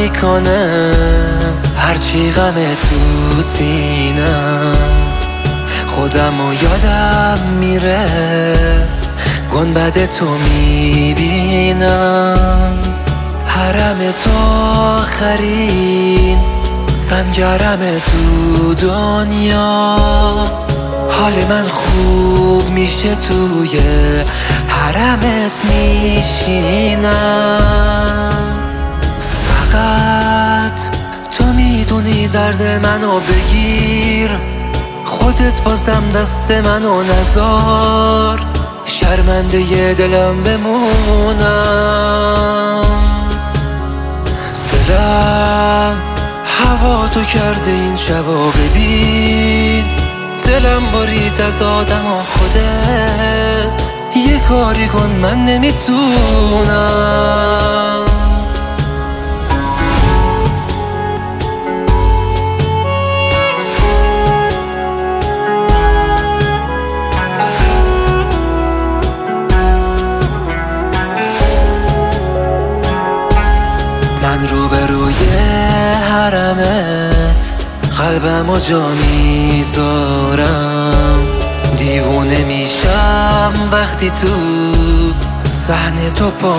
میکنه هرچی غم تو سینم، خودمو یادم میره گنبد تو میبینم. حرم تو آخرین سنگرم تو دنیا، حال من خوب میشه توی حرمت میشینم. فقط تو میدونی درد منو بگیر، خودت بازم دست منو نذار، شرمنده ی دلم بمونم. دلم هوا تو کرده این شبا، ببین دلم برید از آدم و خودت یه کاری کن، من نمیتونم. من روبروی حرمت قلبمو جا میذارم، دیوونه میشم وقتی تو صحنه تو پا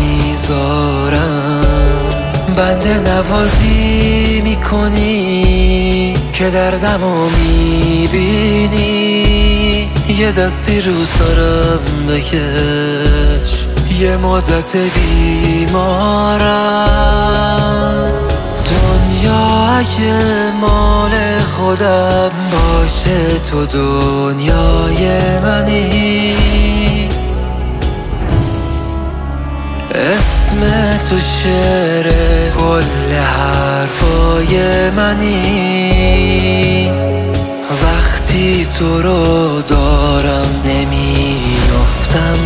میذارم. بنده نوازی میکنی که دردمو میبینی، یه دستی رو سرم بکش یه مدت بیمارم. دنیا اگه مال خودم باشه تو دنیای منی، اسم تو شعر کل حرفای منی. وقتی تو رو دارم نمیافتم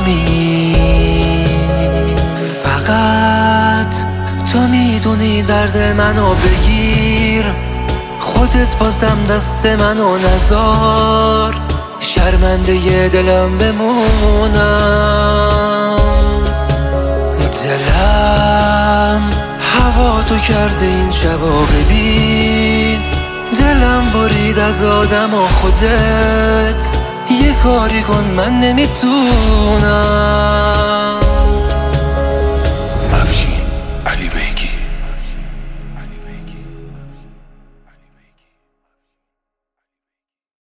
زمین، فقط تو میدونی درد منو بگیر، خودت بازم دست منو نذار، شرمنده ی دلم بمونم. دلم هوا تو کرده این شبا، ببین دلم برید از آدم و خودت یه کاری کن، من نمیتونم.